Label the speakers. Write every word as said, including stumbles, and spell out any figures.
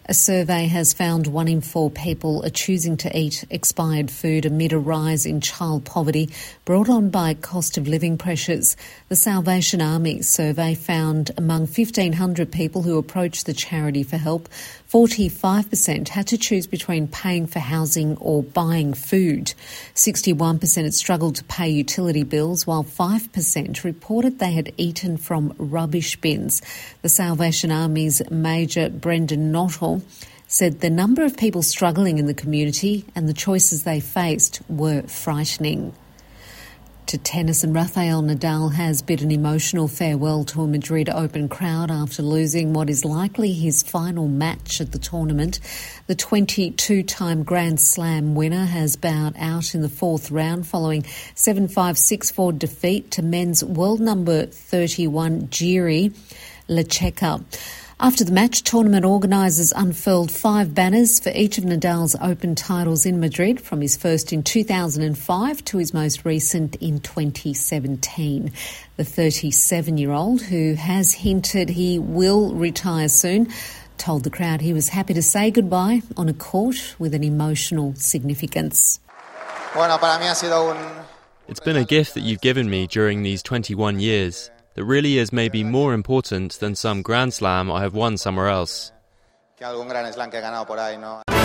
Speaker 1: A survey has found one in four people are choosing to eat expired food amid a rise in child poverty brought on by cost of living pressures. The Salvation Army survey found among fifteen hundred people who approached the charity for help, forty-five percent had to choose between paying for housing or buying food. sixty-one percent had struggled to pay utility bills, while five percent reported they had eaten from rubbish bins. The Salvation Army's Major Brendan Nuttall said the number of people struggling in the community and the choices they faced were frightening. To tennis, and Rafael Nadal has bid an emotional farewell to a Madrid Open crowd after losing what is likely his final match at the tournament. The twenty-two-time Grand Slam winner has bowed out in the fourth round following seven five six four defeat to men's world number thirty-one Jiří Lečeka. After the match, tournament organisers unfurled five banners for each of Nadal's Open titles in Madrid, from his first in two thousand five to his most recent in twenty seventeen. The thirty-seven-year-old, who has hinted he will retire soon, told the crowd he was happy to say goodbye on a court with an emotional significance.
Speaker 2: It's been a gift that you've given me during these twenty-one years. That really is maybe more important than some Grand Slam I have won somewhere else.